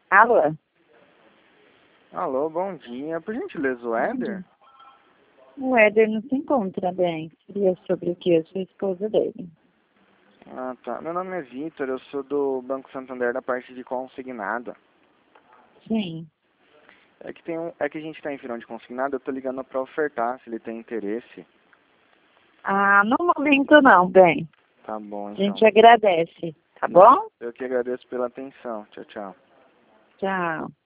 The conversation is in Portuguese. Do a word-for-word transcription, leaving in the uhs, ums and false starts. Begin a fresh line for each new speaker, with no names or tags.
Alô?
Alô, bom dia. Por gentileza, o Éder?
O Éder não se encontra bem. Seria sobre o que? Eu sou esposa dele.
Ah, tá. Meu nome é Vitor, eu sou do Banco Santander da parte de consignado.
Sim.
É que, tem um, é que a gente está em feirão de consignado, eu tô ligando para ofertar, se ele tem interesse.
Ah, no momento não, bem.
Tá bom,
A
então.
gente agradece, tá
Não,
bom?
eu que agradeço pela atenção. Tchau, tchau.
Tchau.